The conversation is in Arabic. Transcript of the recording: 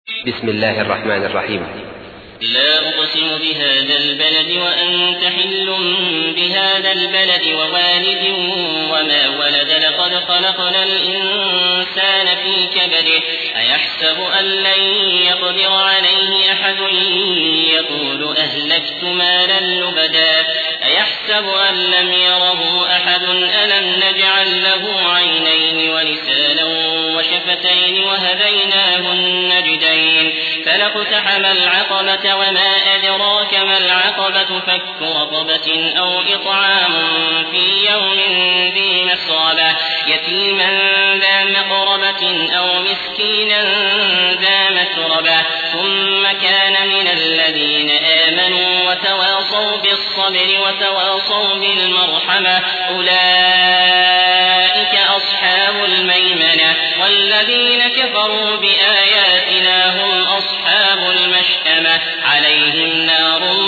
بسم الله الرحمن الرحيم. لا أقسم بهذا البلد وأنت حل بهذا البلد ووالد وما ولد لقد خلقنا الإنسان في كبده أيحسب أن لن يقدر عليه أحد يقول أهلكت مالا لبدا أيحسب أن لم يره أحد ألم نجعل له عينين ولسانا وشفتين وهديناه النجدين فلاقتحم العقبة وما أدراك ما العقبة فك رقبة أو إطعام في يوم ذي مسغبة يتيما ذا مقربة أو مسكينا ذا متربة ثم كان من الذين آمنوا وتواصوا بالصبر وتواصوا بالمرحمة أولئك أصحاب الميمنة والذين كفروا بآياتنا هم أصحاب المشأمة عليهم نار